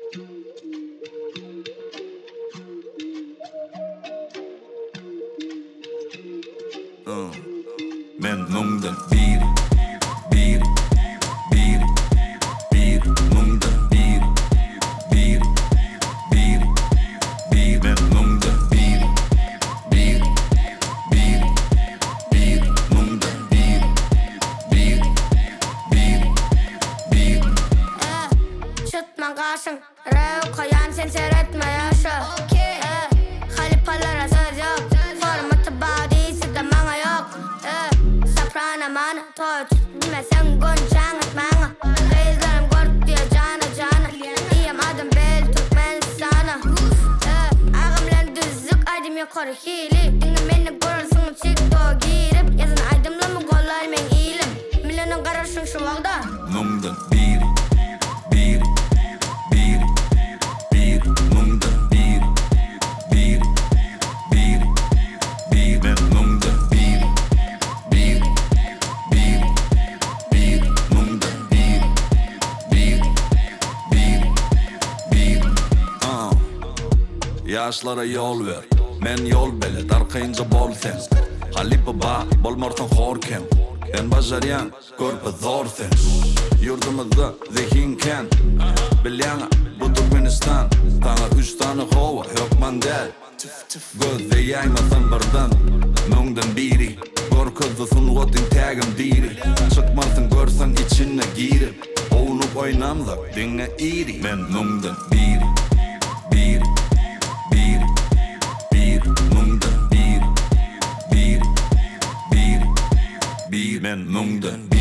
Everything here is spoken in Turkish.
Men mungdan biri mungdan biri men mungdan biri mungdan biri Çıtma karşın rev koyan sen seyretme yaşa Halipalara söz yok Formatı badisi de bana yok Soprano bana toç Bilmesen gonçan et bana Kızlarım kort diyor cana cana İyiyim adım bel Türkmen sana Ağımlan düzlük aydım yukarı hili Dinle beni görürsün çıktı girip Yazın aydımla mı kollar men iyilim Milyonun karışın şu vaqda mungdan biri mungdan biri men mungdan biri mungdan biri Yaşlara yol ver men yol belet arkayınca bol sen Halipa ba bolmortan horken en bajaryan körpe zor sen Yurdumuzda zihinken Bilyana bu Türkmenistan Tana 3 tane hova yokman del Gözde yaymasın birden Mungdan biri Gorkızlısın otin tagim diri Çıkmasın görsen içine girip Oğunup oynamsak dinle iri Men mungdan biri mungdan biri men mungdan